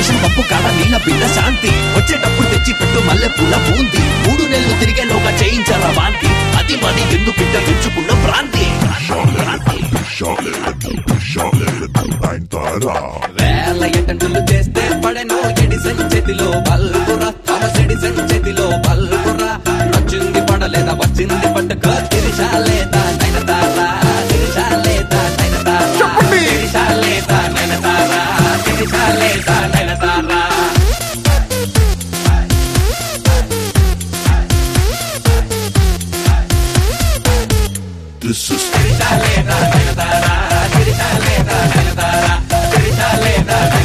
station పంపు కాడ నీళ్ళ బిడ్డ శాంతి వచ్చేటప్పుడు తెచ్చి పెట్టు మల్లె పూల బూంది 3 నెలలు తిరిగేలోగా చేయించారా వాంతి అది మరి ఎందుకు బిడ్డ పెంచుకున్న భ్రాంతి వేల ఎటెండులు చేస్తే పడెనో ఎడిసన్ చేతిలో బల్బురా థామస్ ఎడిసన్ చేతిలో బల్బురా నచ్చింది పడలేదా వచ్చింది పట్టుకో తిరిశాలేదా నైనతారా తిరిశాలేదా నైనతారా తిరిశాలేదా నైనతారా తిరిశాలేదా నైనతారా This is తిరిశాలేదా నైనతారా తిరిశాలేదా నైనతారా తిరిశాలేదా